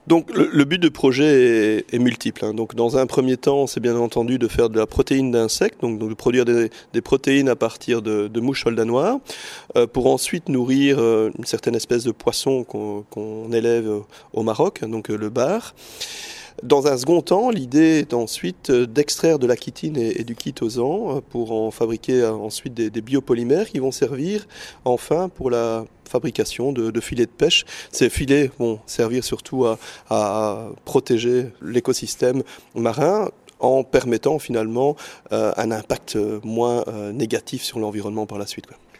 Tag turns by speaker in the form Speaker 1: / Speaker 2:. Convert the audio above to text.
Speaker 1: Donc le but du projet est multiple, hein. Donc dans un premier temps, c'est bien entendu de faire de la protéine d'insectes, donc de produire des protéines à partir de mouches soldats noirs, pour ensuite nourrir une certaine espèce de poisson qu'on élève au Maroc, donc le bar. Dans un second temps, l'idée est ensuite d'extraire de la chitine et du chitosan pour en fabriquer ensuite des biopolymères qui vont servir enfin pour la fabrication de filets de pêche. Ces filets vont servir surtout à protéger l'écosystème marin en permettant finalement un impact moins négatif sur l'environnement par la suite, quoi.